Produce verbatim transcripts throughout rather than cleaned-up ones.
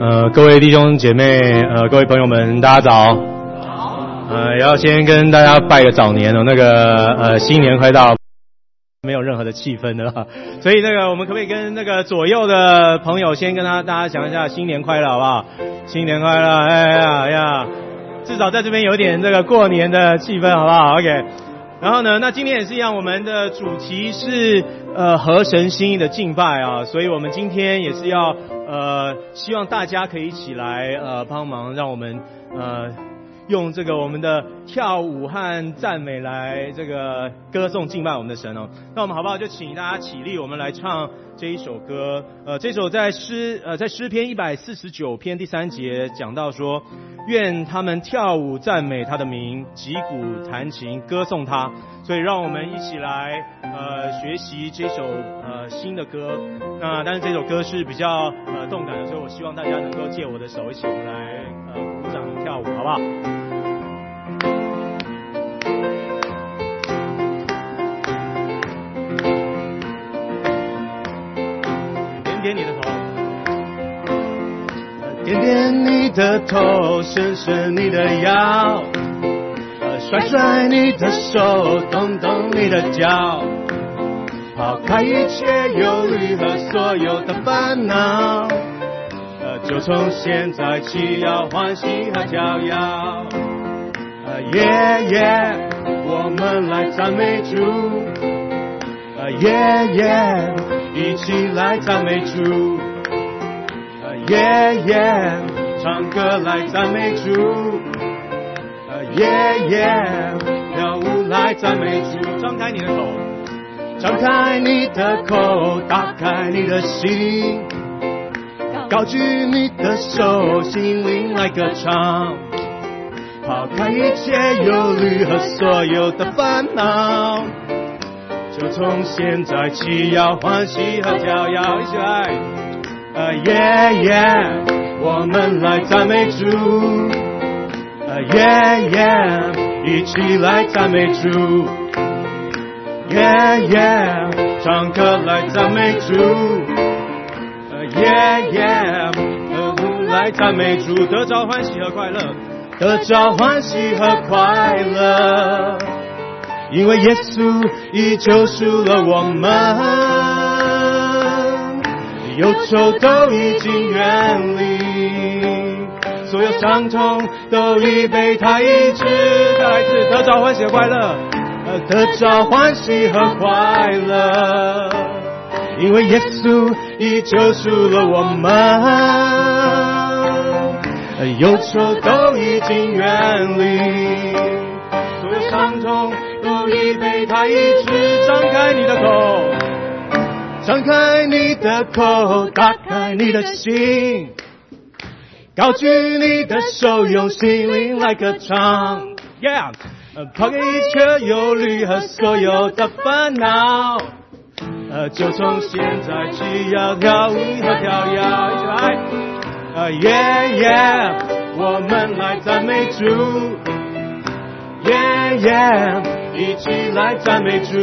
呃，各位弟兄姐妹，呃，各位朋友们，大家早。呃，要先跟大家拜个早年哦，那个呃，新年快到，没有任何的气氛的，所以那个我们可不可以跟那个左右的朋友先跟他大家讲一下新年快乐好不好？新年快乐，哎呀呀，至少在这边有点这个过年的气氛好不好 ？OK。然后呢，那今天也是一样，我们的主题是呃合神心意的敬拜啊，所以我们今天也是要呃希望大家可以一起来呃帮忙，让我们呃用这个我们的跳舞和赞美来这个歌颂敬拜我们的神哦。那我们好不好就请大家起立，我们来唱这一首歌。呃，这首在诗呃在诗篇一百四十九篇第三节讲到说，愿他们跳舞赞美他的名，击鼓弹琴歌颂他。所以让我们一起来呃学习这首呃新的歌。那但是这首歌是比较呃动感的，所以我希望大家能够借我的手一起我们来呃鼓掌跳舞，好不好？点点你的头，点点你的头，伸伸你的腰，甩甩你的手，动动你的脚，抛开一切忧虑和所有的烦恼，呃，就从现在起要欢喜和跳跃，呃，耶耶，我们来赞美主，呃，耶耶，一起来赞美主，呃，耶耶，唱歌来赞美主。耶耶，跳舞来赞美主，张开你的口，张开你的口，打开你的心，高举你的手，心灵来歌唱，抛开一切忧虑和所有的烦恼，就从现在起要欢喜和跳跃，一起来，呃耶耶，我们来赞美主。耶耶，一起来赞美主，耶耶，唱歌来赞美主，耶耶，歌舞来赞美主，得着欢喜和快乐，得着欢喜和快乐，因为耶稣已救赎了我们，忧愁都已经远离。所有伤痛都已被他医治，再来一次，得着欢喜和快乐，得着欢喜和快乐，因为耶稣已救赎了我们，忧愁都已经远离，所有伤痛都已被他医治。张开你的口，张开你的口，打开你的心，高举你的手，用心灵来歌唱 ，Yeah， 抛开一切忧虑和所有的烦恼，呃，就从现在起要跳舞和跳跃，一起来，呃，耶耶，我们来赞美主，耶耶，一起来赞美主，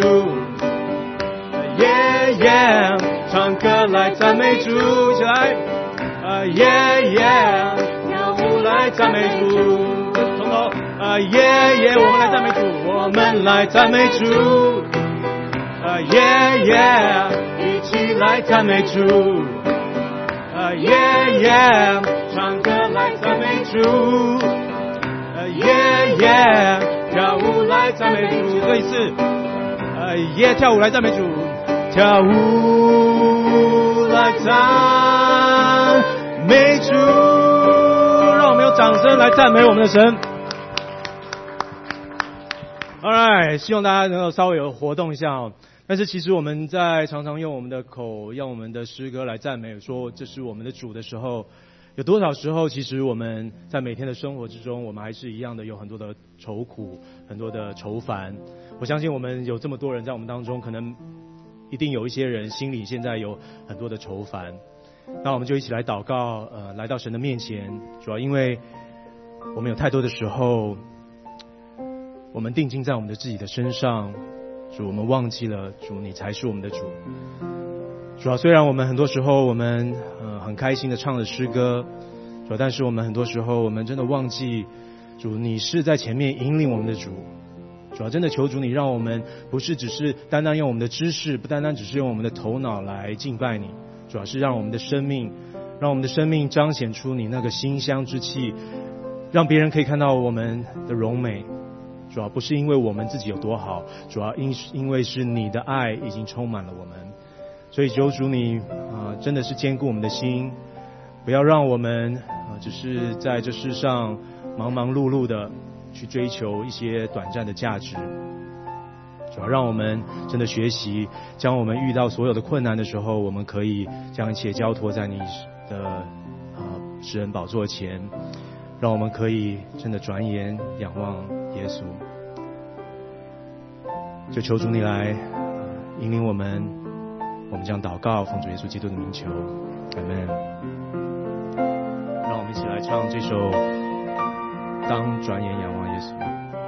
耶耶，唱歌来赞美主，一起来。啊耶耶，跳舞来赞美主，从头啊耶耶，我们来赞美主，我们来赞美主，啊耶耶，一起来赞美主，啊耶耶，唱歌来赞美主，啊耶耶，跳舞来赞美主，这一次，啊耶，跳舞来赞美主，跳舞来赞美主，让我们用掌声来赞美我们的神。Alright， 希望大家能够稍微有活动一下哦。但是其实我们在常常用我们的口，用我们的诗歌来赞美，说这是我们的主的时候，有多少时候其实我们在每天的生活之中，我们还是一样的有很多的愁苦，很多的愁烦。我相信我们有这么多人在我们当中，可能一定有一些人心里现在有很多的愁烦。那我们就一起来祷告，呃，来到神的面前，主要因为我们有太多的时候，我们定睛在我们的自己的身上，主，我们忘记了主，你才是我们的主。 主要虽然我们很多时候我们呃很开心的唱着诗歌，主要但是我们很多时候我们真的忘记主你是在前面引领我们的主。主要真的求主你让我们不是只是单单用我们的知识，不单单只是用我们的头脑来敬拜你，主要是让我们的生命让我们的生命彰显出你那个馨香之气，让别人可以看到我们的荣美。主要不是因为我们自己有多好，主要因因为是你的爱已经充满了我们。所以求主你啊、呃，真的是坚固我们的心，不要让我们啊、呃，只是在这世上忙忙碌碌的去追求一些短暂的价值。主要让我们真的学习，将我们遇到所有的困难的时候，我们可以将一切交托在你的啊施恩宝座前，让我们可以真的转眼仰望耶稣。就求主你来、呃、引领我们，我们将祷告奉主耶稣基督的名求，阿们。让我们一起来唱这首《当转眼仰望耶稣》。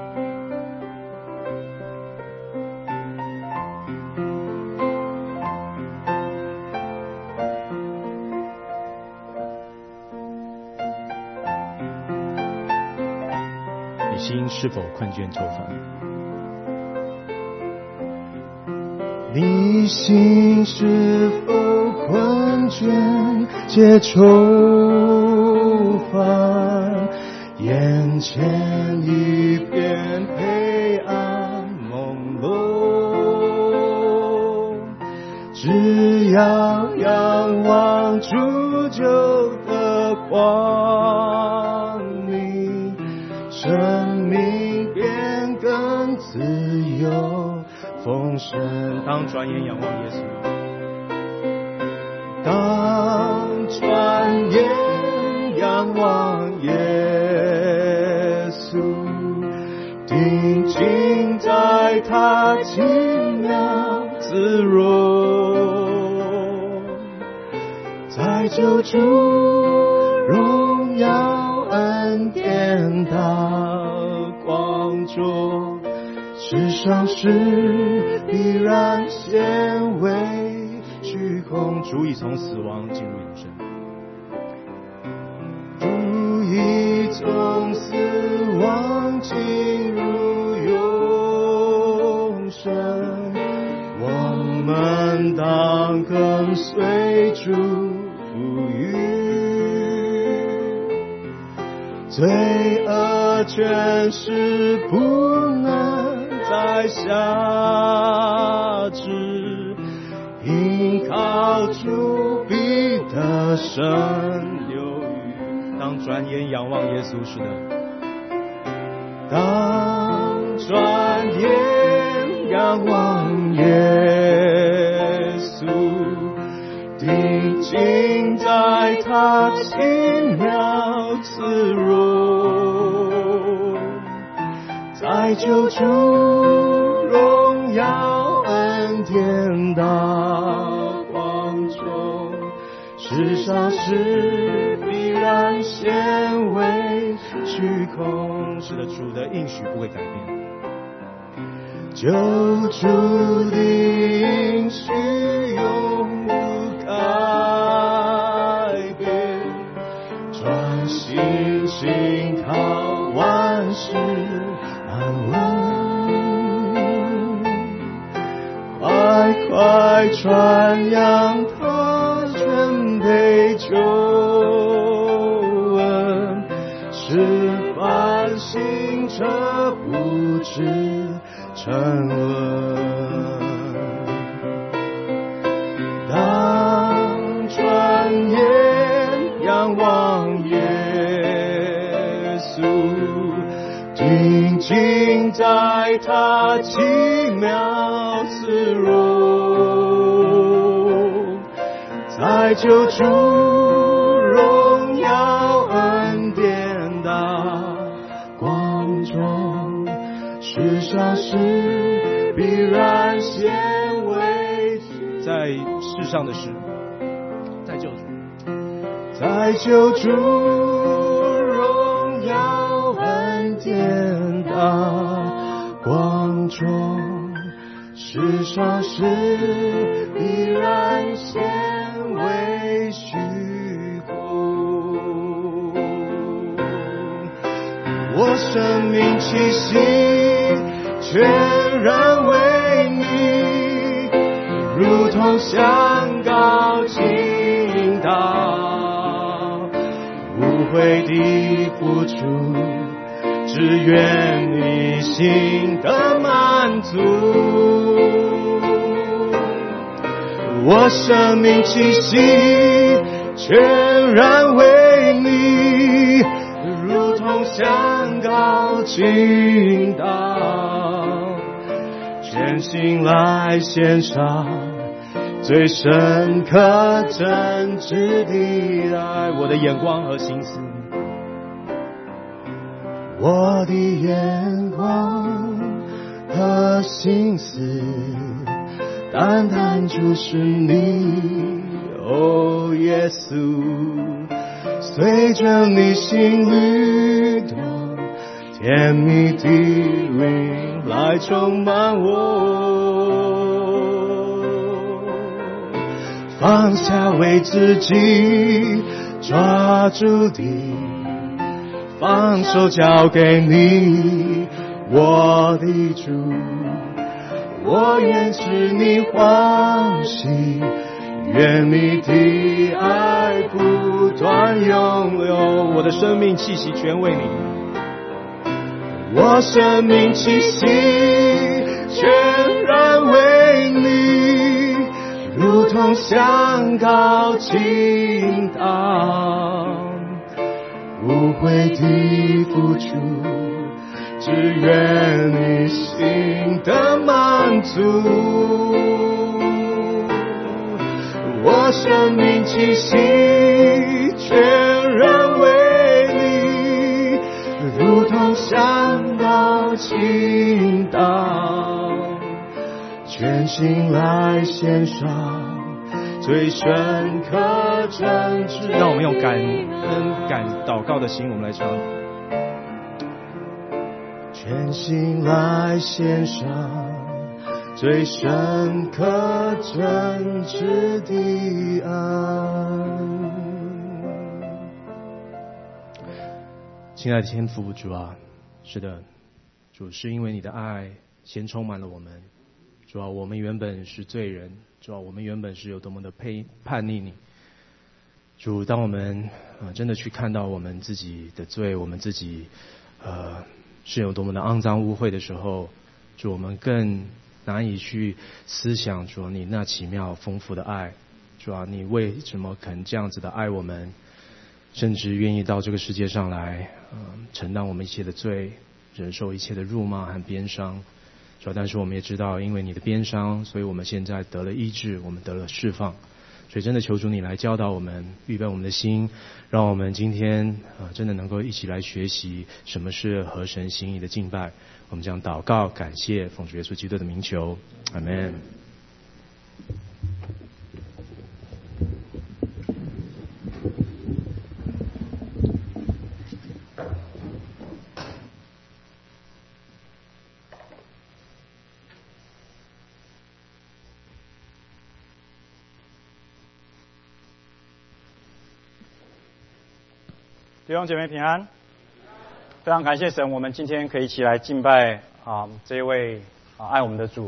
你心是否困倦愁烦？ 你心是否困倦且愁烦？眼前一片黑暗朦胧，只要仰望主救的光明，生命变更自由丰盛。 当转眼仰望耶稣， 当转眼仰望耶稣，定睛在他奇妙姿容，在救主荣耀恩典大光中，世上事必然显为虚空。 主已从死亡进入永生， 主已从死亡进入永生，我们当跟随主富裕，罪恶权势不能再辖制，因靠主必得胜有余。 当转眼仰望耶稣，是的， 当转眼仰望耶稣，定睛在他奇妙慈容，在救主荣耀恩典大光中，世上事必然显为虚空。 是的，主的应许不会改变， 救主的应许永不改变，专心信靠万事安稳，快快传扬他全备救恩，使凡行者不知沉沦。当转眼仰望耶稣，定睛在他奇妙慈容，在救主荣耀恩典大光中，世上事必然显为在世上的事，在救主， 在救主荣耀恩典大光中，世至少是依然显为虚空。我生命气息全然为你，如同香膏倾倒，无悔的付出，只愿你心的满足。我生命气息全然为你，如同香膏倾倒，全心来献上最深刻真挚的爱。我的眼光和心思，我的眼光和心思，单单注视你，哦耶稣，随着你心律动，甜蜜的灵来充满我，放下为自己抓住的，放手交给你，我的主，我愿使你欢喜，愿你的爱不断拥有。我的生命气息全为你，我生命气息全然为你，如同香膏倾倒，无悔的付出，只愿你心的满足。我生命气息全然为你，如同香膏倾倒，全心来献上最深刻真挚。 让我们用感恩感祷告的心，我们来唱。 全心来献上最深刻真挚的爱。 亲爱的天父主啊，是的，主，是因为你的爱先充满了我们。主啊，我们原本是罪人，主啊，我们原本是有多么的背叛逆你。主，当我们、呃、真的去看到我们自己的罪，我们自己呃是有多么的肮脏污秽的时候，主，我们更难以去思想主你那奇妙丰富的爱。主啊，你为什么肯这样子的爱我们，甚至愿意到这个世界上来、呃、承担我们一切的罪，忍受一切的辱骂和鞭伤。主啊，但是我们也知道，因为你的鞭伤，所以我们现在得了医治，我们得了释放。所以真的求主你来教导我们，预备我们的心，让我们今天啊、呃、真的能够一起来学习什么是合神心意的敬拜。我们将祷告感谢，奉主耶稣基督的名求，阿们。 弟兄姐妹平安，非常感谢神，我们今天可以一起来敬拜啊这一位啊爱我们的主。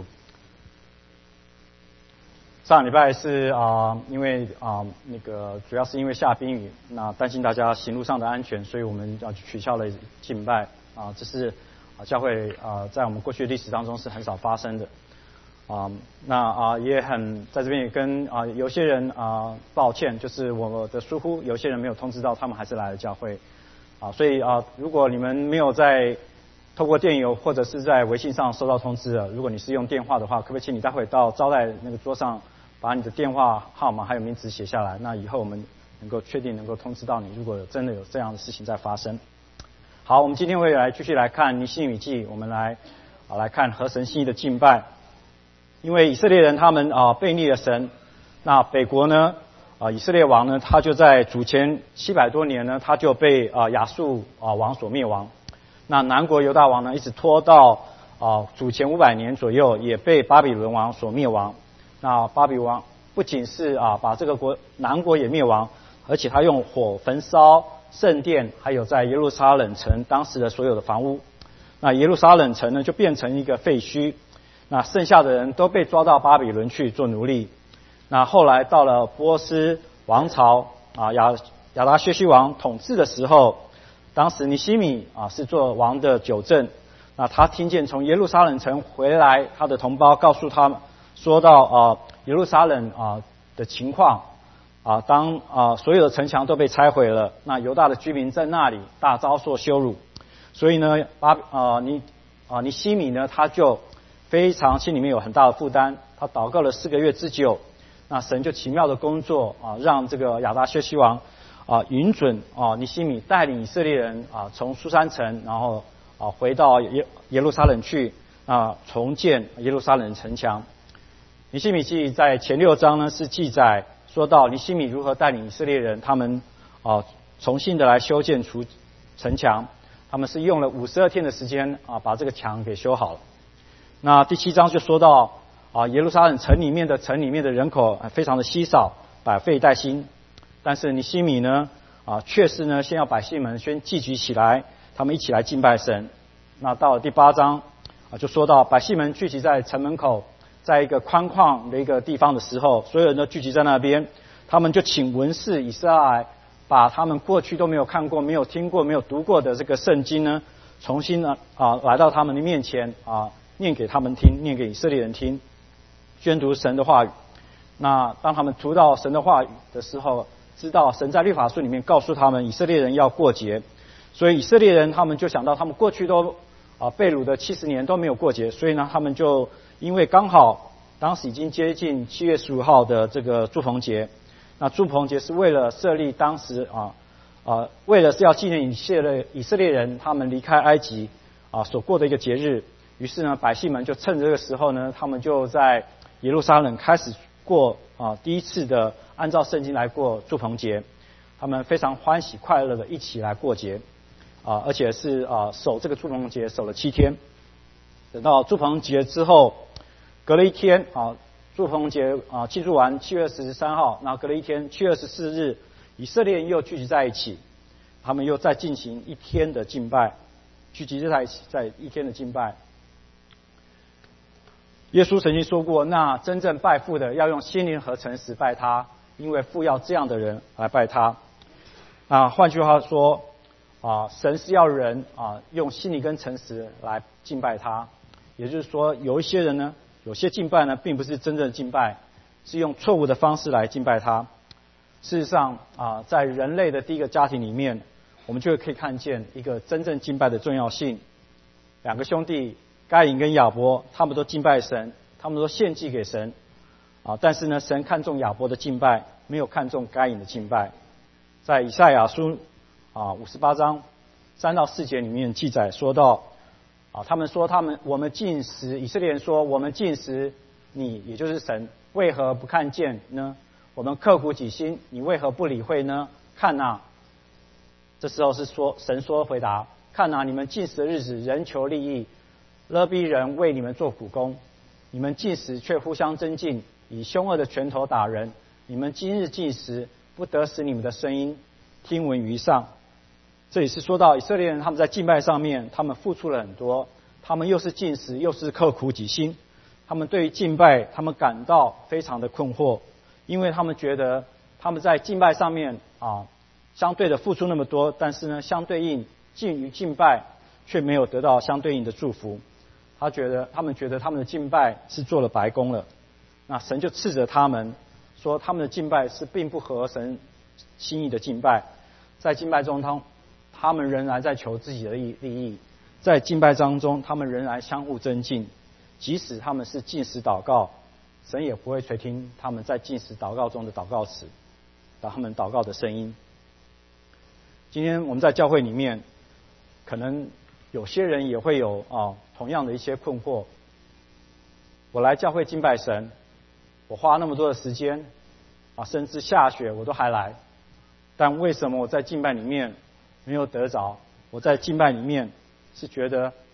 上礼拜是啊因为啊那个主要是因为下冰雨，那担心大家行路上的安全，所以我们要取消了敬拜啊，这是啊教会啊在我们过去的历史当中是很少发生的啊。那啊也很在这边也跟啊有些人啊抱歉，就是我的疏忽，有些人没有通知到，他们还是来了教会啊。所以啊如果你们没有在透过电邮或者是在微信上收到通知了，如果你是用电话的话，可不可以请你待会到招待那个桌上把你的电话号码还有名字写下来，那以后我们能够确定能够通知到你，如果真的有这样的事情在发生。好，我们今天会来继续来看尼希米记，我们来啊来看合神心意的敬拜。因为以色列人他们啊背逆了神，那北国呢啊以色列王呢，他就在主前七百多年呢，他就被啊亚述啊王所灭亡。那南国犹大王呢，一直拖到啊主前五百年左右也被巴比伦王所灭亡。那巴比伦王不仅是啊把这个国南国也灭亡，而且他用火焚烧圣殿，还有在耶路撒冷城当时的所有的房屋。那耶路撒冷城呢就变成一个废墟，那剩下的人都被抓到巴比伦去做奴隶。那后来到了波斯王朝啊亚亚达薛西王统治的时候，当时尼希米啊是做王的九正，那他听见从耶路撒冷城回来他的同胞告诉他们说到啊耶路撒冷啊的情况啊，当啊所有的城墙都被拆毁了，那犹大的居民在那里大遭受羞辱，所以呢巴啊尼啊尼希米呢他就非常心里面有很大的负担，他祷告了四个月之久，那神就奇妙的工作啊，让这个亚达薛西王啊允准啊尼希米带领以色列人啊从苏珊城，然后啊回到耶耶路撒冷去啊重建耶路撒冷城墙。尼希米记在前六章呢是记载说到尼希米如何带领以色列人他们啊重新的来修建出城墙，他们是用了五十二天的时间啊把这个墙给修好了。那第七章就说到啊耶路撒冷城里面的城里面的人口非常的稀少，百废待兴，但是尼希米呢啊却是呢先要百姓们先聚集起来，他们一起来敬拜神。那到了第八章啊就说到百姓们聚集在城门口，在一个宽旷的一个地方的时候，所有人都聚集在那边，他们就请文士以斯拉来把他们过去都没有看过、没有听过、没有读过的这个圣经呢，重新呢啊来到他们的面前啊念给他们听，念给以色列人听，宣读神的话语。那当他们读到神的话语的时候，知道神在律法书里面告诉他们以色列人要过节，所以以色列人他们就想到他们过去都啊被掳的七十年都没有过节，所以呢他们就因为刚好当时已经接近七月十五号的这个住棚节，那住棚节是为了设立当时啊啊为了是要纪念以色列以色列人他们离开埃及啊所过的一个节日。于是呢百姓们就趁这个时候呢，他们就在耶路撒冷开始过啊第一次的按照圣经来过住棚节，他们非常欢喜快乐的一起来过节啊，而且是啊守这个住棚节守了七天。等到住棚节之后，隔了一天啊，住棚节啊庆祝完七月二十三号，然后隔了一天七月二十四日，以色列人又聚集在一起，他们又再进行一天的敬拜，聚集在一起，在一天的敬拜。耶稣曾经说过，那真正拜父的要用心灵和诚实拜他，因为父要这样的人来拜他。啊，换句话说啊，神是要人啊用心灵跟诚实来敬拜他。也就是说，有一些人呢，有些敬拜呢，并不是真正的敬拜，是用错误的方式来敬拜他。事实上啊，在人类的第一个家庭里面，我们就可以看见一个真正敬拜的重要性。两个兄弟该隐跟亚伯，他们都敬拜神，他们都献祭给神啊。但是呢，神看重亚伯的敬拜，没有看重该隐的敬拜。在以赛亚书啊五十八章三到四节里面记载说到啊，他们说他们我们禁食，以色列人说我们禁食，你也就是神为何不看见呢？我们刻苦己心，你为何不理会呢？看哪，这时候是说神说回答，看哪，你们禁食的日子，人求利益，勒逼人为你们做苦工，你们禁食却互相争竞，以凶恶的拳头打人。你们今日禁食，不得使你们的声音听闻于上。这里是说到以色列人他们在敬拜上面，他们付出了很多，他们又是禁食，又是刻苦己心。他们对于敬拜，他们感到非常的困惑，因为他们觉得他们在敬拜上面啊，相对的付出那么多，但是呢，相对应敬于敬拜却没有得到相对应的祝福。他觉得，他们觉得他们的敬拜是做了白工了。那神就斥责他们，说他们的敬拜是并不合神心意的敬拜。在敬拜中，他他们仍然在求自己的利益，在敬拜当中，他们仍然相互争竞。即使他们是禁食祷告，神也不会垂听他们在禁食祷告中的祷告词，他们祷告的声音。今天我们在教会里面，可能有些人也会有啊同样的一些困惑。我来教会敬拜神，我花那么多的时间啊，甚至下雪我都还来，但为什么我在敬拜里面没有得着？我在敬拜里面是觉得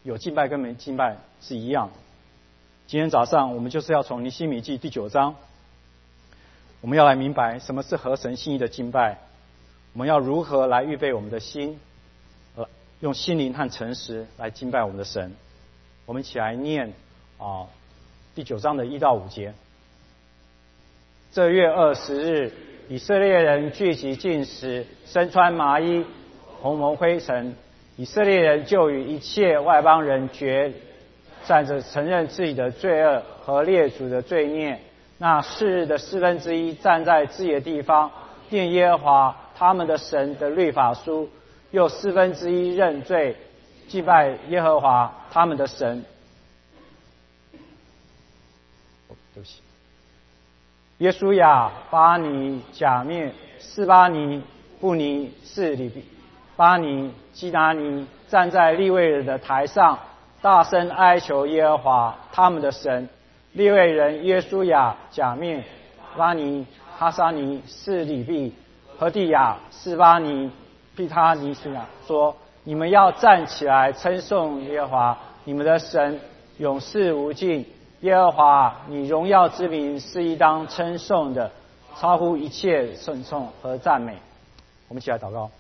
有敬拜跟没敬拜是一样的。今天早上我们就是要从尼希米记第九章，我们要来明白什么是合神心意的敬拜，我们要如何来预备我们的心，呃，用心灵和诚实来敬拜我们的神。我们一起来念啊第九章的一到五节。这月二十日，以色列人聚集进食，身穿麻衣，红蒙灰尘。以色列人就与一切外邦人决站着，承认自己的罪恶和列祖的罪孽。那四日的四分之一站在自己的地方，念耶和华他们的神的律法书，又四分之一认罪，祭拜耶和华他们的神。哦，对不起。耶稣亚、巴尼、甲面、示巴尼、布尼、示利比、巴尼、基拿尼站在利未人的台上，大声哀求耶和华他们的神。利未人耶稣亚、甲面、巴尼、哈沙尼、示利比、何地亚、示巴尼、毗他尼斯亚说：你们要站起来称颂耶和华你们的神，永世无尽。耶和华，你荣耀之名是应当称颂的，超乎一切称颂和赞美。我们一起来祷告。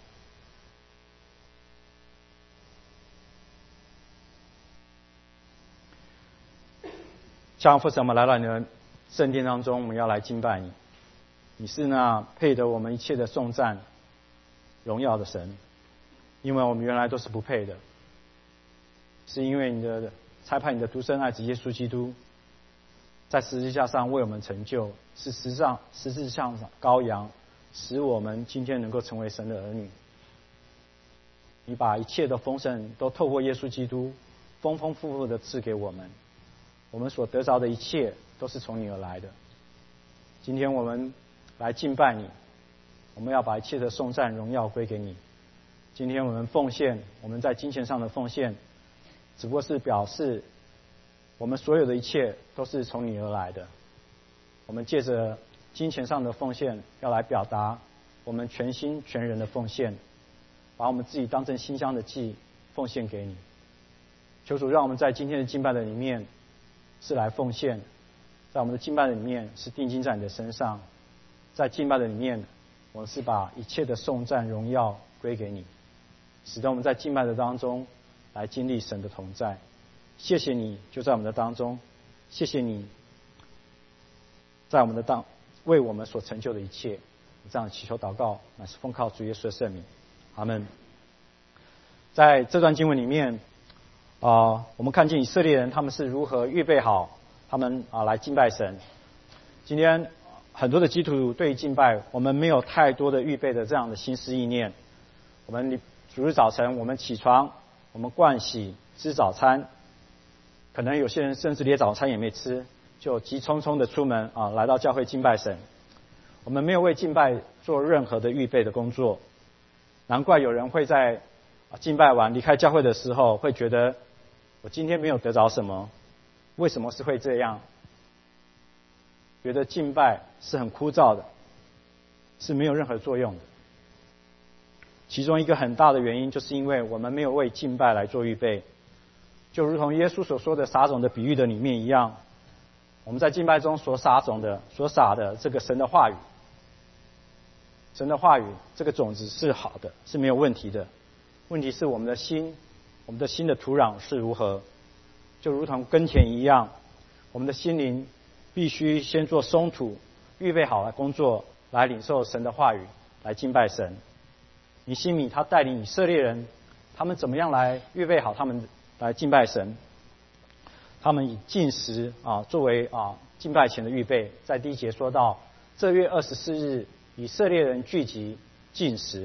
像父神，我们来到你的圣殿当中，我们要来敬拜你。你是那配得我们一切的颂赞、荣耀的神，因为我们原来都是不配的，是因为你的差派你的独生爱子耶稣基督在十字架上为我们成就，是十字上十字架上羔羊，使我们今天能够成为神的儿女。你把一切的丰盛都透过耶稣基督丰丰富富的赐给我们，我们所得着的一切都是从你而来的。今天我们来敬拜你，我们要把一切的颂赞荣耀归给你。今天我们奉献，我们在金钱上的奉献，只不过是表示我们所有的一切都是从你而来的。我们借着金钱上的奉献，要来表达我们全心全人的奉献，把我们自己当成馨香的祭奉献给你。求主让我们在今天的敬拜的里面是来奉献，在我们的敬拜的里面是定睛在你的身上，在敬拜的里面我们是把一切的颂赞荣耀归给你，使得我们在敬拜的当中来经历神的同在。谢谢你就在我们的当中，谢谢你在我们的当为我们所成就的一切。这样祈求祷告乃是奉靠主耶稣的圣名，阿们。在这段经文里面啊、呃，我们看见以色列人他们是如何预备好他们啊、呃、来敬拜神。今天很多的基督徒对于敬拜，我们没有太多的预备的这样的心思意念。我们主日早晨我们起床，我们盥洗吃早餐，可能有些人甚至连早餐也没吃，就急匆匆的出门啊，来到教会敬拜神。我们没有为敬拜做任何的预备的工作，难怪有人会在敬拜完离开教会的时候，会觉得我今天没有得着什么。为什么是会这样？觉得敬拜是很枯燥的，是没有任何作用的。其中一个很大的原因，就是因为我们没有为敬拜来做预备。就如同耶稣所说的撒种的比喻的里面一样，我们在敬拜中所撒种的、所撒的这个神的话语，神的话语这个种子是好的，是没有问题的。问题是我们的心，我们的心的土壤是如何？就如同耕田一样，我们的心灵必须先做松土，预备好了工作，来领受神的话语，来敬拜神。尼希米他带领以色列人，他们怎么样来预备好他们来敬拜神？他们以禁食啊作为啊敬拜前的预备。在第一节说到，这月二十四日，以色列人聚集禁食。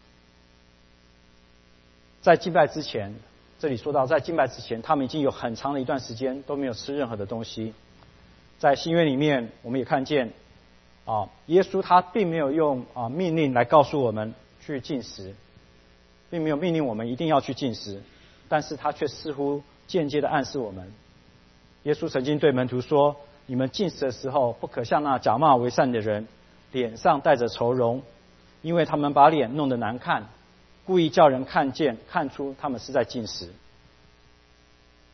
在敬拜之前，这里说到，在敬拜之前，他们已经有很长的一段时间都没有吃任何的东西。在新约里面，我们也看见啊，耶稣他并没有用啊命令来告诉我们去禁食，并没有命令我们一定要去禁食，但是他却似乎间接的暗示我们。耶稣曾经对门徒说：你们禁食的时候，不可像那假冒为善的人，脸上带着愁容，因为他们把脸弄得难看，故意叫人看见看出他们是在禁食。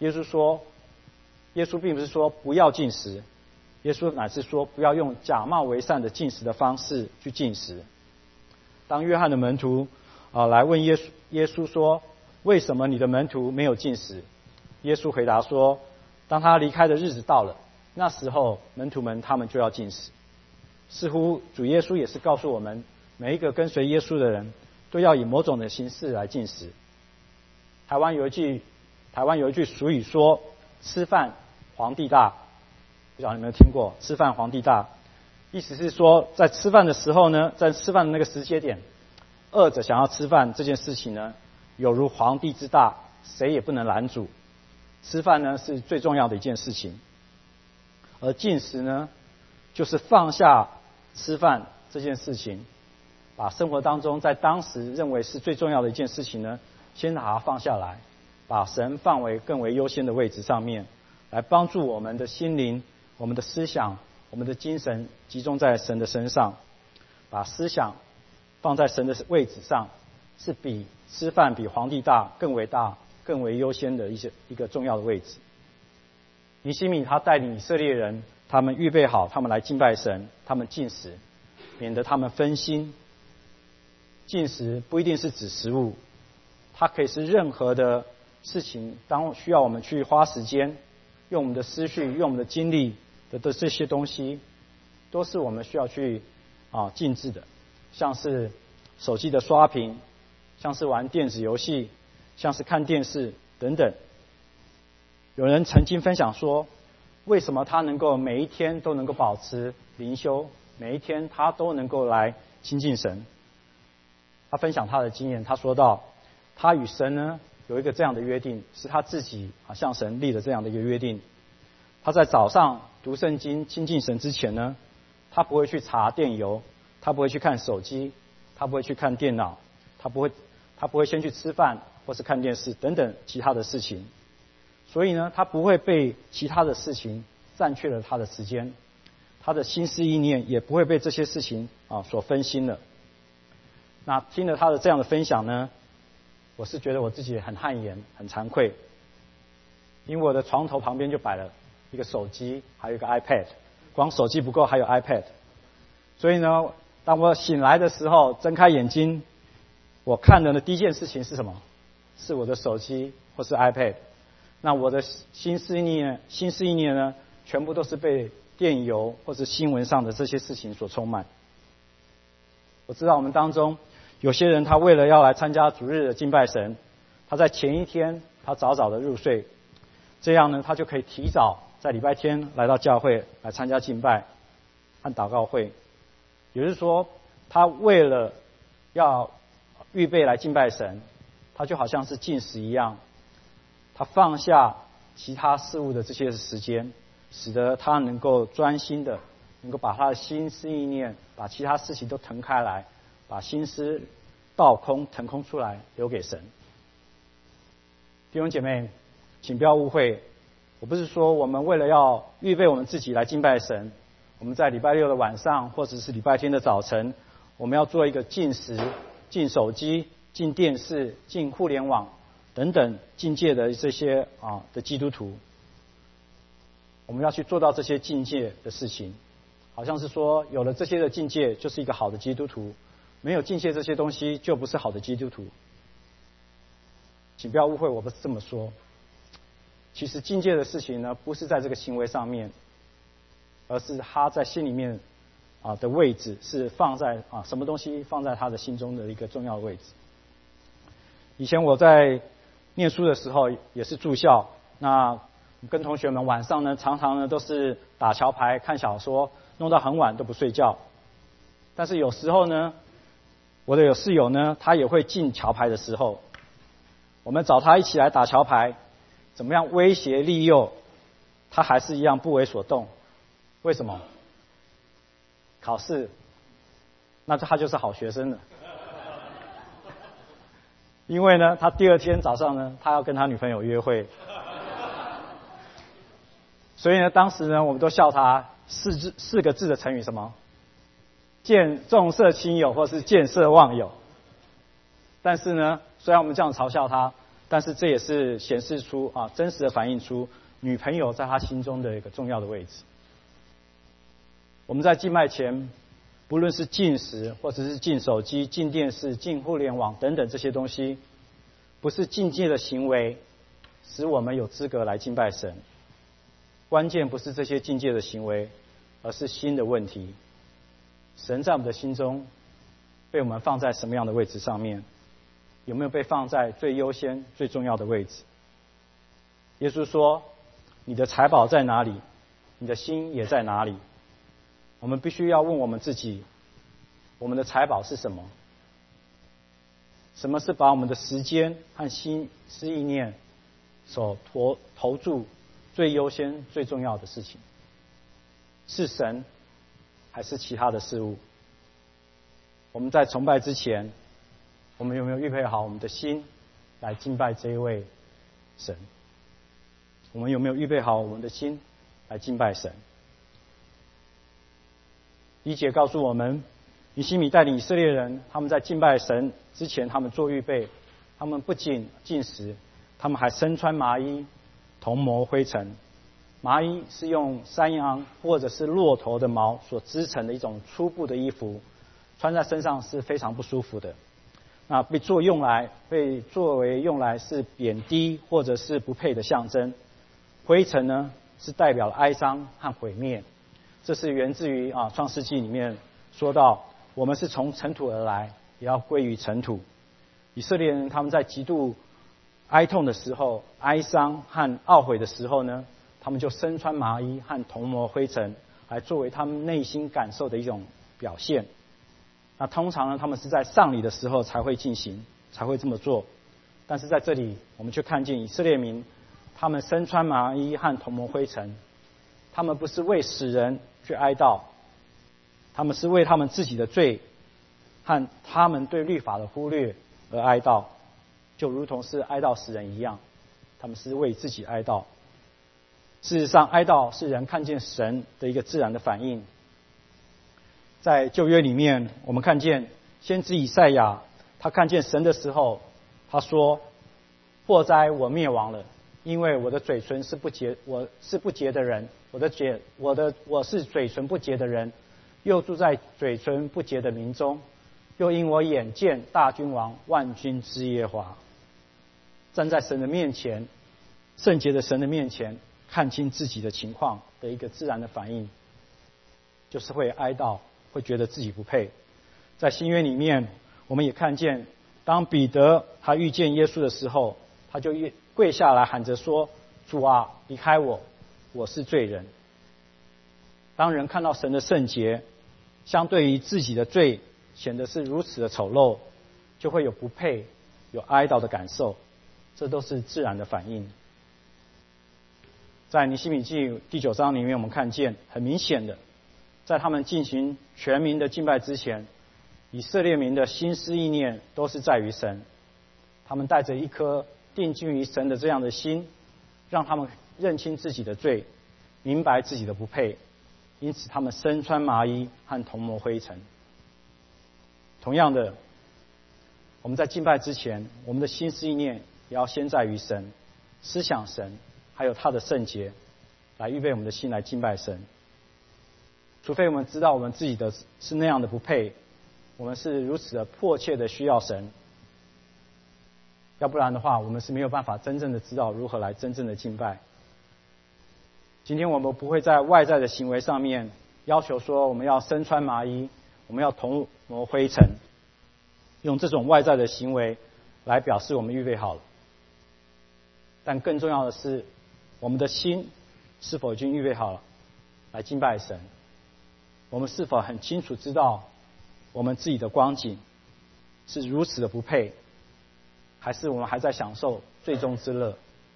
耶稣说，耶稣并不是说不要进食，耶稣乃是说不要用假冒为善的进食的方式去进食。当约翰的门徒啊来问耶稣，耶稣说，为什么你的门徒没有进食？耶稣回答说，当他离开的日子到了，那时候门徒们他们就要进食。似乎主耶稣也是告诉我们，每一个跟随耶稣的人都要以某种的形式来进食。台湾有一句台湾有一句俗语说，吃饭皇帝大，不知道你有没有听过？吃饭皇帝大，意思是说，在吃饭的时候呢，在吃饭的那个时间点，饿着想要吃饭这件事情呢，有如皇帝之大，谁也不能拦阻。吃饭呢是最重要的一件事情，而进食呢，就是放下吃饭这件事情，把生活当中在当时认为是最重要的一件事情呢，先把它放下来，把神放为更为优先的位置上面，来帮助我们的心灵、我们的思想、我们的精神集中在神的身上，把思想放在神的位置上，是比吃饭比皇帝大更为大、更为优先的一些一个重要的位置。尼希米他带领以色列人，他们预备好，他们来敬拜神，他们进食，免得他们分心。进食不一定是指食物，它可以是任何的事情，当需要我们去花时间，用我们的思绪、用我们的精力的的这些东西，都是我们需要去啊禁止的，像是手机的刷屏，像是玩电子游戏，像是看电视等等。有人曾经分享说，为什么他能够每一天都能够保持灵修，每一天他都能够来亲近神。他分享他的经验，他说到，他与神呢有一个这样的约定，是他自己啊向神立的这样的一个约定。他在早上读圣经亲近神之前呢，他不会去查电邮，他不会去看手机，他不会去看电脑，他不会他不会先去吃饭或是看电视等等其他的事情。所以呢，他不会被其他的事情占据了他的时间，他的心思意念也不会被这些事情啊所分心了。那听了他的这样的分享呢，我是觉得我自己很汗颜、很惭愧，因为我的床头旁边就摆了一个手机，还有一个 iPad， 光手机不够，还有 iPad。所以呢，当我醒来的时候，睁开眼睛，我看的呢第一件事情是什么？是我的手机或是 iPad。那我的心思意念、心思意念呢，全部都是被电邮或是新闻上的这些事情所充满。我知道我们当中有些人，他为了要来参加主日的敬拜神，他在前一天他早早的入睡，这样呢，他就可以提早在礼拜天来到教会来参加敬拜和祷告会。也就是说，他为了要预备来敬拜神，他就好像是进食一样。他放下其他事物的这些时间，使得他能够专心的，能够把他的心思意念，把其他事情都腾开来，把心思倒空、腾空出来，留给神。弟兄姐妹，请不要误会，我不是说我们为了要预备我们自己来敬拜神，我们在礼拜六的晚上或者是礼拜天的早晨，我们要做一个禁食、禁手机、禁电视、禁互联网等等境界的这些啊的基督徒，我们要去做到这些境界的事情，好像是说有了这些的境界就是一个好的基督徒，没有境界这些东西就不是好的基督徒。请不要误会，我不是这么说。其实境界的事情呢，不是在这个行为上面，而是他在心里面啊的位置是放在啊什么东西放在他的心中的一个重要的位置。以前我在念书的时候也是住校，那跟同学们晚上呢，常常呢都是打桥牌、看小说，弄到很晚都不睡觉。但是有时候呢，我的有室友呢，他也会进桥牌的时候，我们找他一起来打桥牌，怎么样威胁利诱，他还是一样不为所动。为什么？考试，那他就是好学生了。因为呢，他第二天早上呢，他要跟他女朋友约会，所以呢，当时呢，我们都笑他四字四个字的成语，什么？见重色轻友，或是见色忘友。但是呢，虽然我们这样嘲笑他， 但是这也是显示出啊，真实的反映出女朋友在他心中的一个重要的位置。我们在敬拜前，不论是禁食，或者是禁手机、禁电视、禁互联网等等这些东西，不是禁戒的行为使我们有资格来敬拜神。关键不是这些禁戒的行为，而是心的问题。神在我们的心中被我们放在什么样的位置上面？有没有被放在最优先、最重要的位置？耶稣说：“你的财宝在哪里，你的心也在哪里。”我们必须要问我们自己：我们的财宝是什么？什么是把我们的时间和心思意念所投投注最优先、最重要的事情？是神，还是其他的事物？我们在崇拜之前，我们有没有预备好我们的心来敬拜这一位神？我们有没有预备好我们的心来敬拜神？一节告诉我们，尼希米带领以色列人，他们在敬拜神之前，他们做预备，他们不仅禁食，他们还身穿麻衣，头抹灰尘。麻衣是用山羊或者是骆驼的毛所织成的一种粗布的衣服，穿在身上是非常不舒服的。那被作用来被作为用来是贬低或者是不配的象征。灰尘呢，是代表了哀伤和毁灭。这是源自于啊创世纪里面说到，我们是从尘土而来，也要归于尘土。以色列人他们在极度哀痛的时候、哀伤和懊悔的时候呢，他们就身穿麻衣和头抹灰尘，来作为他们内心感受的一种表现。那通常呢，他们是在丧礼的时候才会进行，才会这么做。但是在这里，我们却看见以色列民，他们身穿麻衣和头抹灰尘，他们不是为死人去哀悼，他们是为他们自己的罪和他们对律法的忽略而哀悼，就如同是哀悼死人一样，他们是为自己哀悼。事实上，哀悼是人看见神的一个自然的反应。在旧约里面，我们看见先知以赛亚，他看见神的时候，他说：“祸哉，我灭亡了，因为我的嘴唇是不洁，我是不洁的人，我的嘴，我的我是嘴唇不洁的人，又住在嘴唇不洁的民中，又因我眼见大君王万军之耶和华。”站在神的面前，圣洁的神的面前，看清自己的情况的一个自然的反应，就是会哀悼，会觉得自己不配。在新约里面，我们也看见，当彼得他遇见耶稣的时候，他就跪下来喊着说：“主啊，离开我，我是罪人。”当人看到神的圣洁，相对于自己的罪显得是如此的丑陋，就会有不配、有哀悼的感受，这都是自然的反应。在尼希米记第九章里面，我们看见很明显的，在他们进行全民的敬拜之前，以色列民的心思意念都是在于神，他们带着一颗定睛于神的这样的心，让他们认清自己的罪，明白自己的不配，因此他们身穿麻衣和头抹灰尘。同样的，我们在敬拜之前，我们的心思意念也要先在于神，思想神还有他的圣洁，来预备我们的心来敬拜神。除非我们知道我们自己的是那样的不配，我们是如此的迫切的需要神，要不然的话，我们是没有办法真正的知道如何来真正的敬拜。今天我们不会在外在的行为上面要求说我们要身穿麻衣，我们要头抹灰尘，用这种外在的行为来表示我们预备好了。但更重要的是，我们的心是否已经预备好了来敬拜神？我们是否很清楚知道我们自己的光景是如此的不配，还是我们还在享受罪中之乐？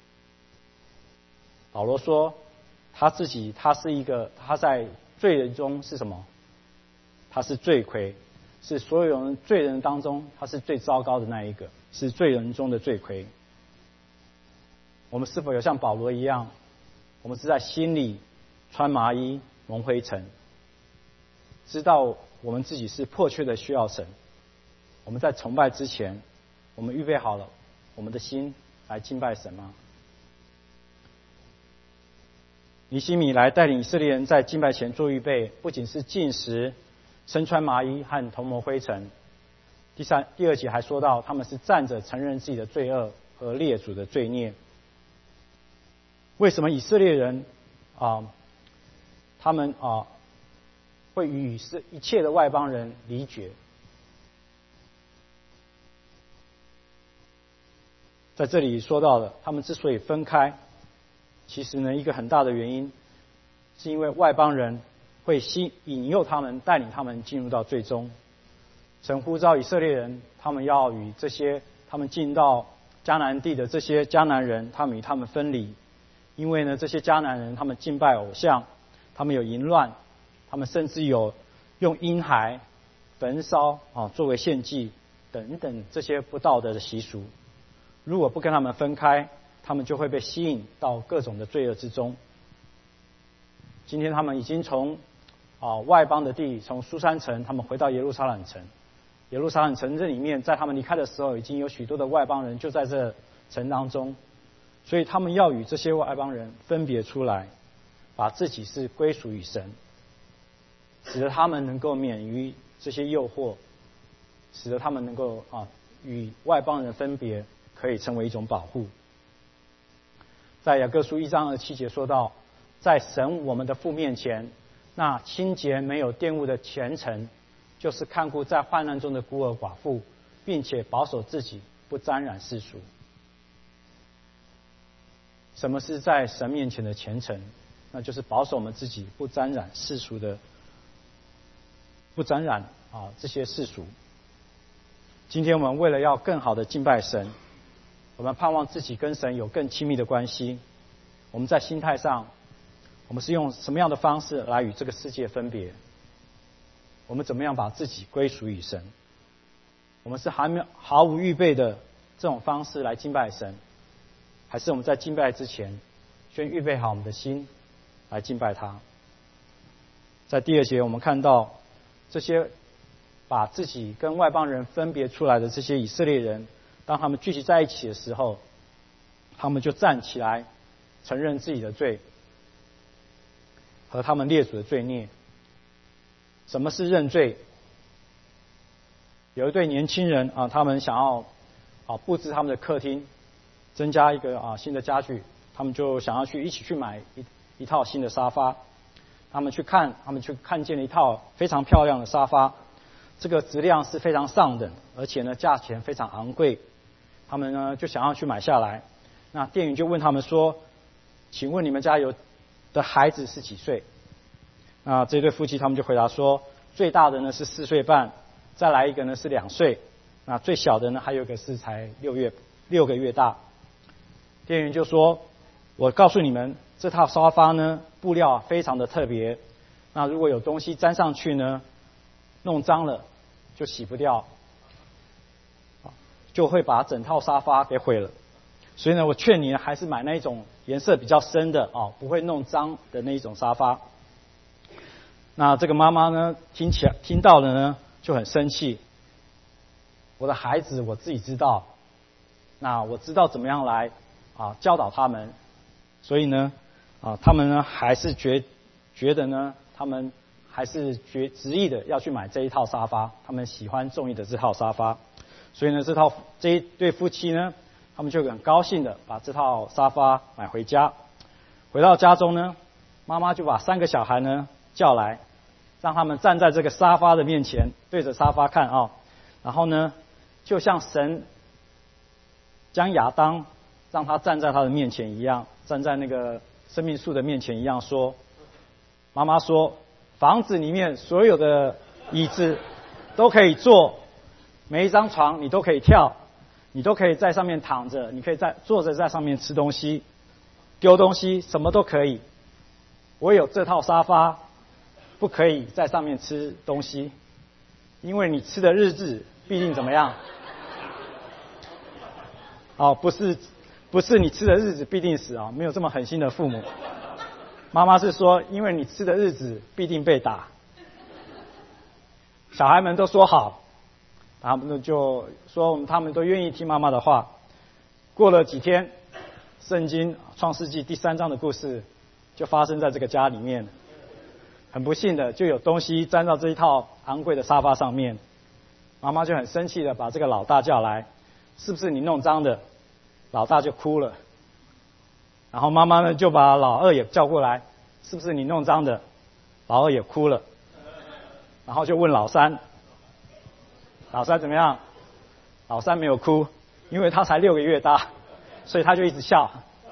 保罗说，他自己他是一个他在罪人中是什么？他是罪魁，是所有人罪人当中他是最糟糕的那一个，是罪人中的罪魁。我们是否有像保罗一样，我们是在心里穿麻衣蒙灰尘，知道我们自己是迫切的需要神？我们在崇拜之前，我们预备好了我们的心来敬拜神吗？尼希米来带领以色列人在敬拜前做预备，不仅是禁食、身穿麻衣和头抹灰尘。第三、第二节还说到，他们是站着承认自己的罪恶和列祖的罪孽。为什么以色列人啊，他们啊会与是一切的外邦人离绝？在这里说到的，他们之所以分开，其实呢，一个很大的原因，是因为外邦人会吸引诱他们，带领他们进入到最终。神呼召以色列人，他们要与这些他们进到迦南地的这些迦南人，他们与他们分离。因为呢，这些迦南人他们敬拜偶像，他们有淫乱，他们甚至有用婴孩焚烧啊作为献祭等等这些不道德的习俗。如果不跟他们分开，他们就会被吸引到各种的罪恶之中。今天他们已经从啊外邦的地，从苏珊城，他们回到耶路撒冷城。耶路撒冷城这里面，在他们离开的时候，已经有许多的外邦人就在这城当中，所以他们要与这些外邦人分别出来，把自己是归属于神，使得他们能够免于这些诱惑，使得他们能够啊与外邦人分别，可以成为一种保护。在雅各书一章二十七节说到，在神我们的父面前，那清洁没有玷污的虔诚，就是看顾在患难中的孤儿寡妇，并且保守自己不沾染世俗。什么是在神面前的虔诚？那就是保守我们自己不沾染世俗的，不沾染啊这些世俗。今天我们为了要更好的敬拜神，我们盼望自己跟神有更亲密的关系。我们在心态上，我们是用什么样的方式来与这个世界分别？我们怎么样把自己归属于神？我们是还没有毫无预备的这种方式来敬拜神，还是我们在敬拜之前先预备好我们的心来敬拜他？在第二节我们看到这些把自己跟外邦人分别出来的这些以色列人，当他们聚集在一起的时候，他们就站起来承认自己的罪和他们列祖的罪孽。什么是认罪？有一对年轻人啊，他们想要啊布置他们的客厅，增加一个啊新的家具，他们就想要去一起去买一一套新的沙发。他们去看，他们去看见了一套非常漂亮的沙发，这个质量是非常上等，而且呢价钱非常昂贵。他们呢就想要去买下来。那店员就问他们说：“请问你们家有的孩子是几岁？”那这对夫妻他们就回答说：“最大的呢是四岁半，再来一个呢是两岁，那最小的呢还有一个是才六月六个月大。”店员就说：“我告诉你们，这套沙发呢布料非常的特别，那如果有东西粘上去呢，弄脏了就洗不掉，就会把整套沙发给毁了。所以呢，我劝你还是买那一种颜色比较深的哦，不会弄脏的那一种沙发。”那这个妈妈呢，听起来听到了呢，就很生气。我的孩子我自己知道，那我知道怎么样来啊教导他们，所以呢，啊他们呢还是觉觉得呢，他们还是决执意的要去买这一套沙发，他们喜欢中意的这套沙发，所以呢，这套这一对夫妻呢，他们就很高兴的把这套沙发买回家。回到家中呢，妈妈就把三个小孩呢叫来，让他们站在这个沙发的面前，对着沙发看啊、哦，然后呢，就像神将亚当让他站在他的面前一样，站在那个生命树的面前一样说，妈妈说，房子里面所有的椅子都可以坐，每一张床你都可以跳，你都可以在上面躺着，你可以在坐着在上面吃东西、丢东西，什么都可以。唯有这套沙发不可以在上面吃东西，因为你吃的日子必定怎么样？哦，不是，不是你吃的日子必定死啊、哦，没有这么狠心的父母。妈妈是说，因为你吃的日子必定被打。小孩们都说好，他们就说他们都愿意听妈妈的话。 过了几天，圣经创世纪第三章的故事就发生在这个家里面。很不幸的，就有东西粘到这一套昂贵的沙发上面。妈妈就很生气的把这个老大叫来，是不是你弄脏的？老大就哭了。然后妈妈呢就把老二也叫过来，是不是你弄脏的？老二也哭了。然后就问老三，老三怎么样？老三没有哭，因为他才六个月大，所以他就一直笑。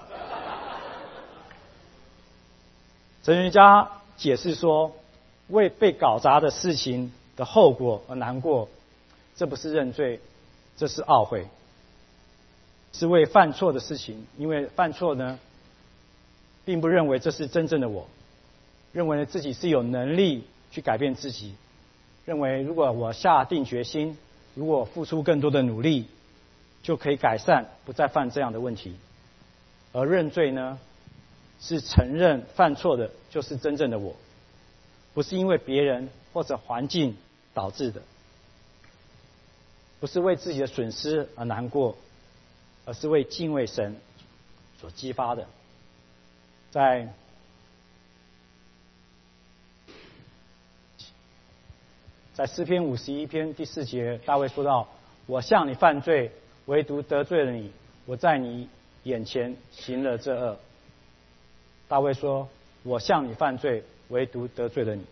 神学家解释说，为被搞砸的事情的后果而难过，这不是认罪，这是懊悔，是为犯错的事情，因为犯错呢，并不认为这是真正的我，认为自己是有能力去改变自己，认为如果我下定决心，如果付出更多的努力，就可以改善，不再犯这样的问题。而认罪呢，是承认犯错的就是真正的我，不是因为别人或者环境导致的，不是为自己的损失而难过，而是为敬畏神所激发的。在在诗篇五十一篇第四节，大卫说到：“我向你犯罪，唯独得罪了你，我在你眼前行了这恶。”大卫说：“我向你犯罪，唯独得罪了你。”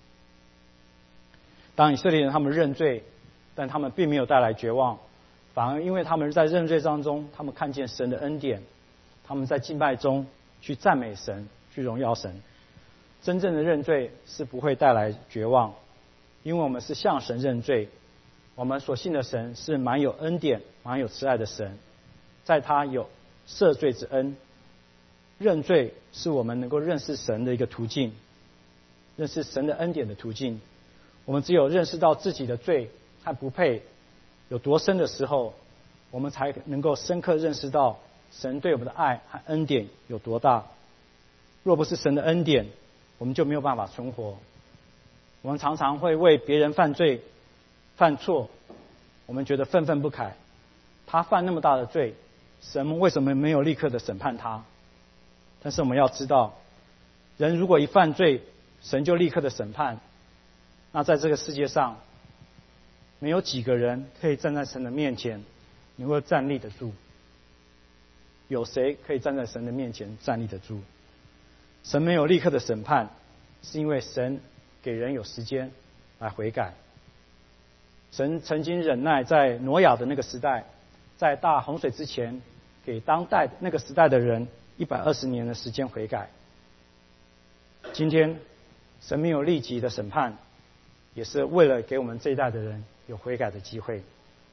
当以色列人他们认罪，但他们并没有带来绝望，反而因为他们在认罪当中，他们看见神的恩典，他们在敬拜中去赞美神，去荣耀神。真正的认罪是不会带来绝望，因为我们是向神认罪，我们所信的神是满有恩典、满有慈爱的神，在他有赦罪之恩。认罪是我们能够认识神的一个途径，认识神的恩典的途径。我们只有认识到自己的罪和不配有多深的时候，我们才能够深刻认识到神对我们的爱和恩典有多大。若不是神的恩典，我们就没有办法存活。我们常常会为别人犯罪、犯错，我们觉得愤愤不慨。他犯那么大的罪，神为什么没有立刻的审判他？但是我们要知道，人如果一犯罪，神就立刻的审判，那在这个世界上，没有几个人可以站在神的面前能够站立得住。有谁可以站在神的面前站立得住？神没有立刻的审判，是因为神给人有时间来悔改。神曾经忍耐在挪亚的那个时代，在大洪水之前，给当代那个时代的人一百二十年的时间悔改。今天神没有立即的审判，也是为了给我们这一代的人有悔改的机会。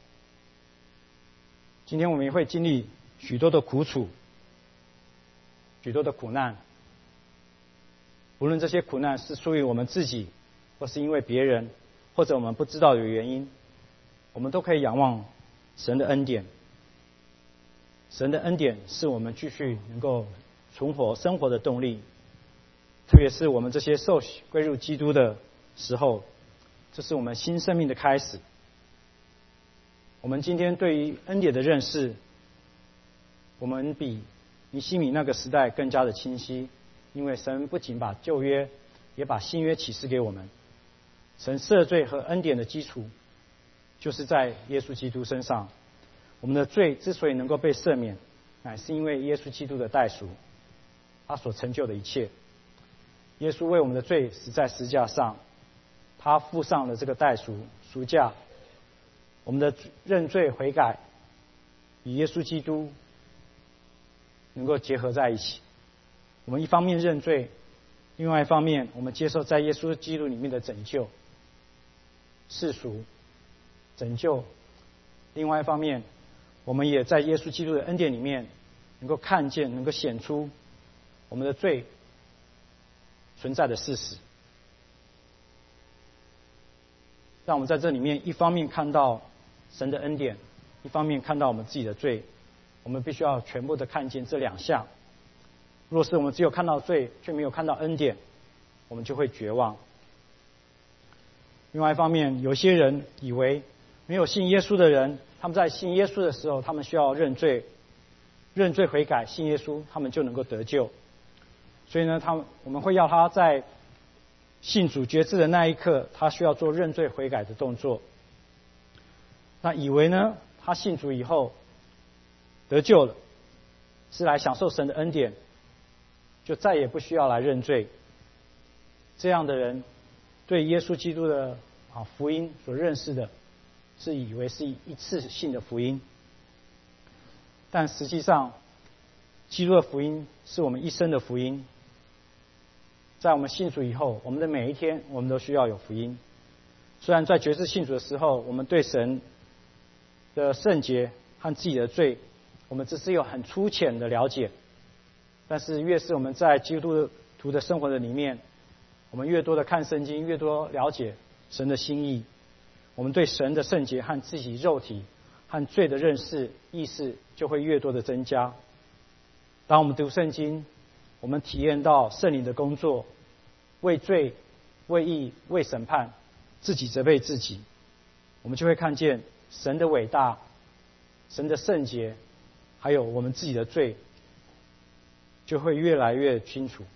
今天我们也会经历许多的苦楚，许多的苦难，无论这些苦难是出于我们自己，或是因为别人，或者我们不知道有原因，我们都可以仰望神的恩典。神的恩典是我们继续能够存活生活的动力，特别是我们这些受洗归入基督的时候，这是我们新生命的开始。我们今天对于恩典的认识，我们比尼希米那个时代更加的清晰，因为神不仅把旧约，也把新约启示给我们。神赦罪和恩典的基础，就是在耶稣基督身上。我们的罪之所以能够被赦免，乃是因为耶稣基督的代赎，他所成就的一切。耶稣为我们的罪死在十字架上，他付上了这个代赎赎价。我们的认罪悔改与耶稣基督能够结合在一起。我们一方面认罪，另外一方面我们接受在耶稣基督里面的拯救、世赎、拯救。另外一方面，我们也在耶稣基督的恩典里面能够看见，能够显出我们的罪存在的事实。让我们在这里面一方面看到神的恩典，一方面看到我们自己的罪。我们必须要全部的看见这两项。若是我们只有看到罪，却没有看到恩典，我们就会绝望。另外一方面，有些人以为没有信耶稣的人，他们在信耶稣的时候，他们需要认罪， 认罪悔改信耶稣，他们就能够得救。所以呢，他们我们会要他在信主决志的那一刻，他需要做认罪悔改的动作。那以为呢，他信主以后得救了，是来享受神的恩典，就再也不需要来认罪。这样的人对耶稣基督的啊福音所认识的，是以为是一次性的福音，但实际上，基督的福音是我们一生的福音。在我们信主以后，我们的每一天，我们都需要有福音。虽然在决志信主的时候，我们对神的圣洁和自己的罪，我们只是有很粗浅的了解，但是越是我们在基督徒的生活的里面，我们越多的看圣经，越多了解神的心意，我们对神的圣洁和自己肉体和罪的认识意识就会越多的增加。当我们读圣经，我们体验到圣灵的工作，为罪、为义、为审判，自己责备自己，我们就会看见神的伟大、神的圣洁，还有我们自己的罪，就会越来越清楚。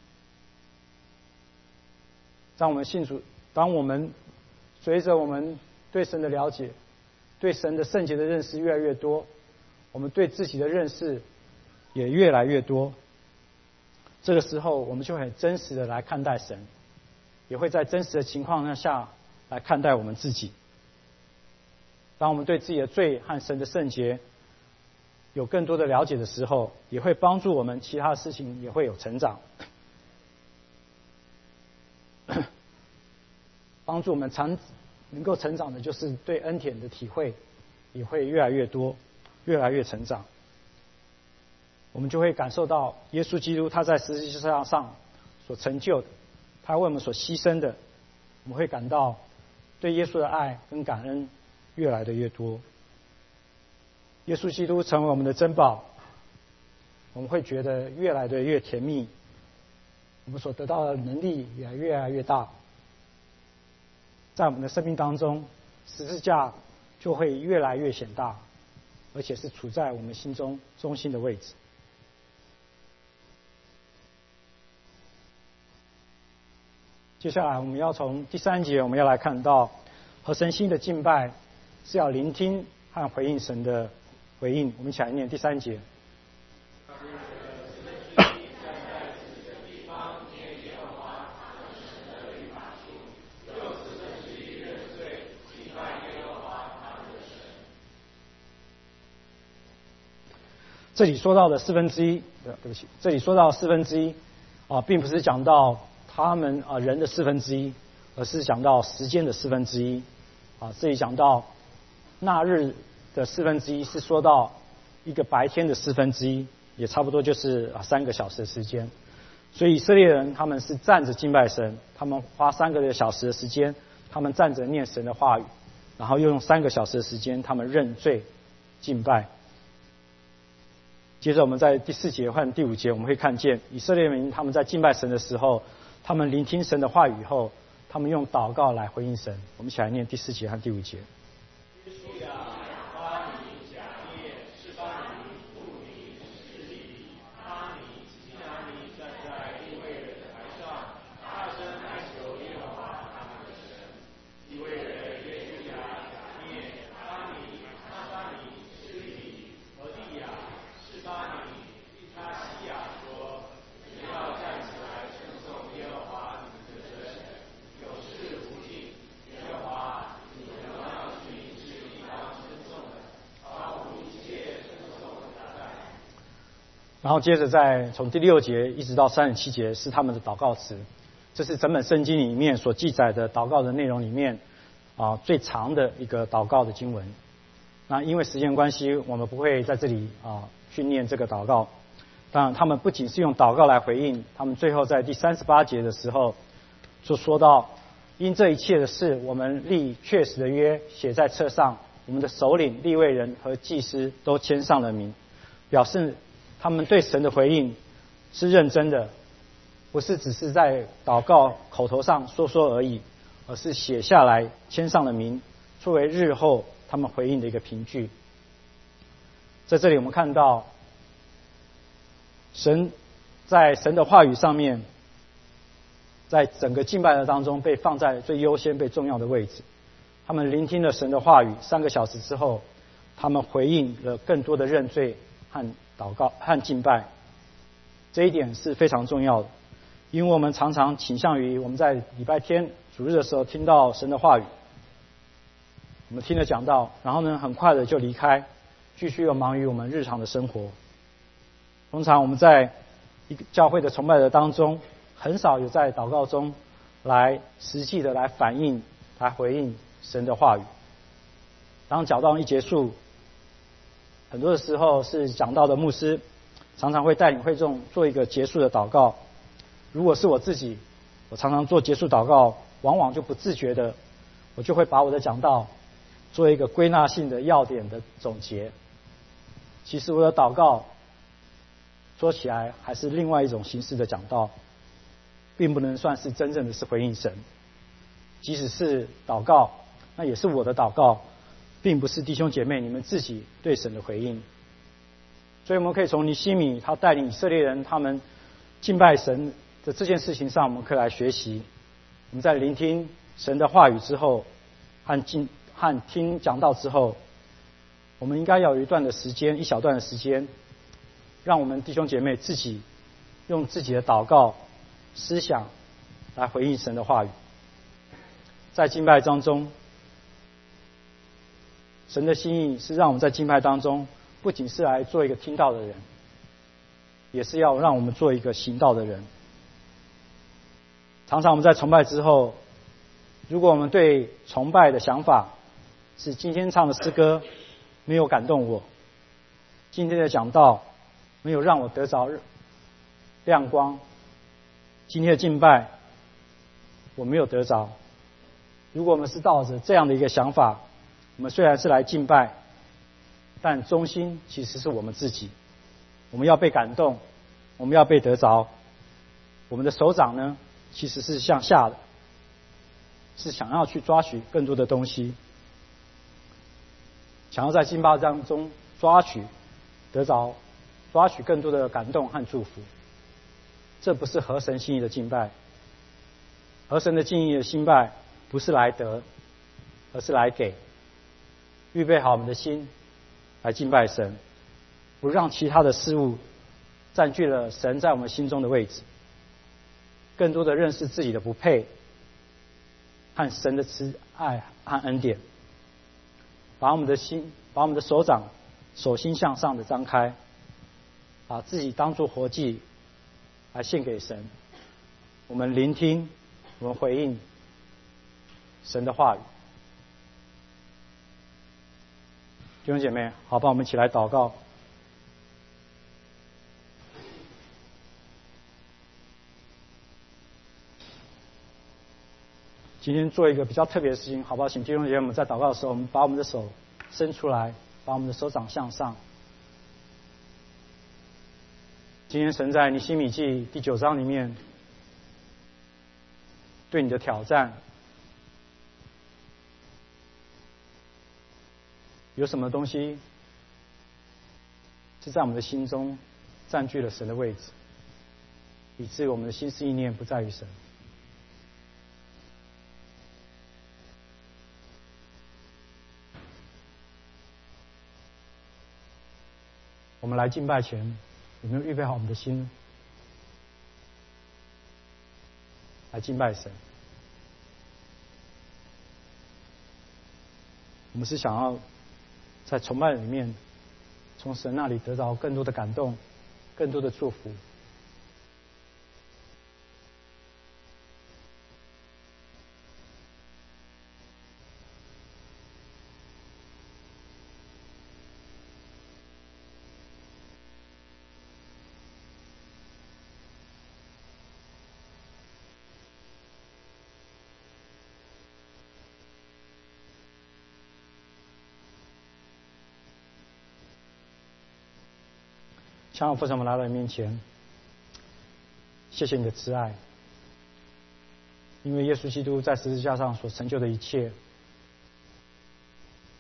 当我们信主，当我们随着我们对神的了解，对神的圣洁的认识越来越多，我们对自己的认识也越来越多。这个时候，我们就很真实的来看待神，也会在真实的情况下来看待我们自己。当我们对自己的罪和神的圣洁有更多的了解的时候，也会帮助我们其他的事情也会有成长，帮助我们长能够成长的就是对恩典的体会也会越来越多，越来越成长。我们就会感受到耶稣基督他在十字架上所成就的，他为我们所牺牲的，我们会感到对耶稣的爱跟感恩越来的越多。耶稣基督成为我们的珍宝，我们会觉得越来的越甜蜜，我们所得到的能力也越来越大。在我们的生命当中，十字架就会越来越显大，而且是处在我们心中中心的位置。接下来我们要从第三节，我们要来看到合神心的敬拜是要聆听和回应神的回应。我们一起来念第三节。这里说到的四分之一，对不起，这里说到四分之一啊，并不是讲到他们啊人的四分之一，而是讲到时间的四分之一啊。这里讲到那日的四分之一，是说到一个白天的四分之一，也差不多就是啊三个小时的时间。所以以色列人他们是站着敬拜神，他们花三个小时的时间，他们站着念神的话语，然后又用三个小时的时间，他们认罪敬拜。接着我们在第四节和第五节，我们会看见以色列民他们在敬拜神的时候，他们聆听神的话语以后，他们用祷告来回应神。我们一起来念第四节和第五节。然后接着在从第六节一直到三十七节是他们的祷告词，这是整本圣经里面所记载的祷告的内容里面啊最长的一个祷告的经文。那因为时间关系，我们不会在这里啊去念这个祷告。当然，他们不仅是用祷告来回应，他们最后在第三十八节的时候就说到，因这一切的事，我们立确实的约，写在册上，我们的首领、利未人和祭司都签上了名，表示他们对神的回应是认真的，不是只是在祷告口头上说说而已，而是写下来签上了名，作为日后他们回应的一个凭据。在这里我们看到神在神的话语上面，在整个敬拜的当中被放在最优先、被重要的位置。他们聆听了神的话语三个小时之后，他们回应了更多的认罪和祷告和敬拜。这一点是非常重要的，因为我们常常倾向于我们在礼拜天主日的时候听到神的话语，我们听了讲道，然后呢很快的就离开，继续要忙于我们日常的生活。通常我们在一个教会的崇拜的当中，很少有在祷告中来实际的来反映、来回应神的话语。当讲道一结束，很多的时候是讲道的牧师常常会带领会众做一个结束的祷告。如果是我自己，我常常做结束祷告，往往就不自觉的，我就会把我的讲道做一个归纳性的要点的总结。其实我的祷告说起来还是另外一种形式的讲道，并不能算是真正的是回应神。即使是祷告，那也是我的祷告，并不是弟兄姐妹你们自己对神的回应。所以我们可以从尼希米他带领以色列人他们敬拜神的这件事情上，我们可以来学习。我们在聆听神的话语之后，和敬和听讲道之后，我们应该要有一段的时间，一小段的时间，让我们弟兄姐妹自己用自己的祷告思想来回应神的话语。在敬拜当中，神的心意是让我们在敬拜当中不仅是来做一个听道的人，也是要让我们做一个行道的人。常常我们在崇拜之后，如果我们对崇拜的想法是今天唱的诗歌没有感动我，今天的讲道没有让我得着亮光，今天的敬拜我没有得着。如果我们是抱着这样的一个想法，我们虽然是来敬拜，但中心其实是我们自己。我们要被感动，我们要被得着。我们的手掌呢，其实是向下的，是想要去抓取更多的东西，想要在敬拜当中抓取、得着、抓取更多的感动和祝福。这不是合神心意的敬拜。合神的敬意的敬拜不是来得，而是来给。预备好我们的心来敬拜神，不让其他的事物占据了神在我们心中的位置，更多的认识自己的不配和神的慈爱和恩典。把我们的心，把我们的手掌手心向上的张开，把自己当作活祭来献给神。我们聆听，我们回应神的话语。弟兄姐妹，好吧，我们一起来祷告。今天做一个比较特别的事情，好不好？请弟兄姐妹，我们在祷告的时候，我们把我们的手伸出来，把我们的手掌向上。今天神在尼希米记第九章里面对你的挑战，有什么东西是在我们的心中占据了神的位置，以致我们的心思意念不在于神？我们来敬拜前，有没有预备好我们的心来敬拜神？我们是想要在崇拜里面，从神那里得到更多的感动，更多的祝福。亲爱的父神，我们来到你面前，谢谢你的慈爱，因为耶稣基督在十字架上所成就的一切，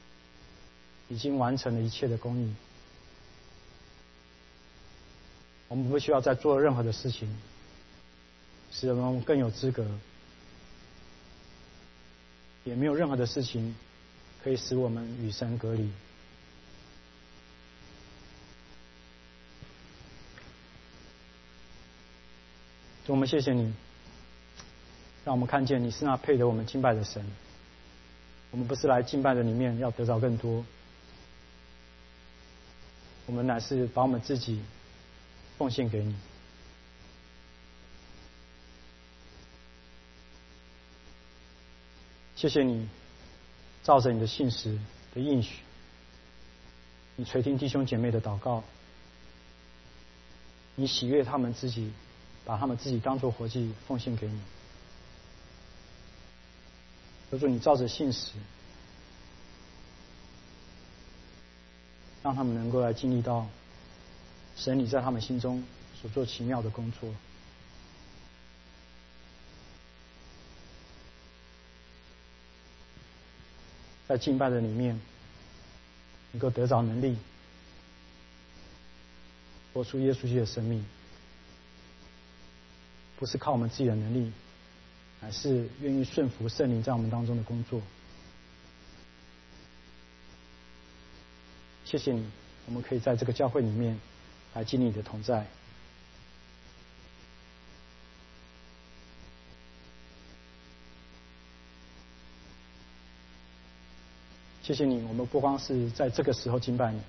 已经完成了一切的公义。我我们不需要再做任何的事情，使我们更有资格，也没有任何的事情可以使我们与神隔离。主，我们谢谢你，让我们看见你是那配得我们敬拜的神。我们不是来敬拜的里面要得着更多，我们乃是把我们自己奉献给你。谢谢你，照着你的信实的应许，你垂听弟兄姐妹的祷告，你喜悦他们自己，把他们自己当作活祭奉献给你。求主你照着信实，让他们能够来经历到神你在他们心中所做奇妙的工作。在敬拜的里面能够得着能力，活出耶稣基督的生命，不是靠我们自己的能力，乃是愿意顺服圣灵在我们当中的工作。谢谢你，我们可以在这个教会里面来经历你的同在。谢谢你，我们不光是在这个时候敬拜你，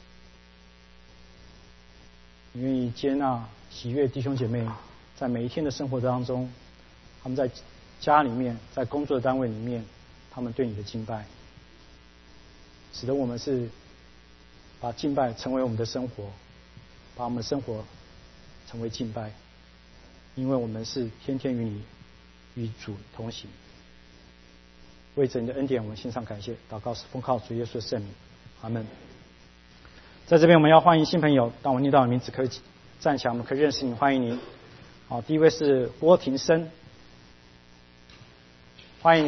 你愿意接纳喜悦弟兄姐妹在每一天的生活当中，他们在家里面，在工作的单位里面，他们对你的敬拜，使得我们是把敬拜成为我们的生活，把我们的生活成为敬拜，因为我们是天天与你与主同行。为着你的恩典，我们献上感谢，祷告是奉靠主耶稣的圣名，阿门。在这边我们要欢迎新朋友，当我念到你名字可以站起来，我们可以认识你，欢迎您。好，第一位是郭庭生。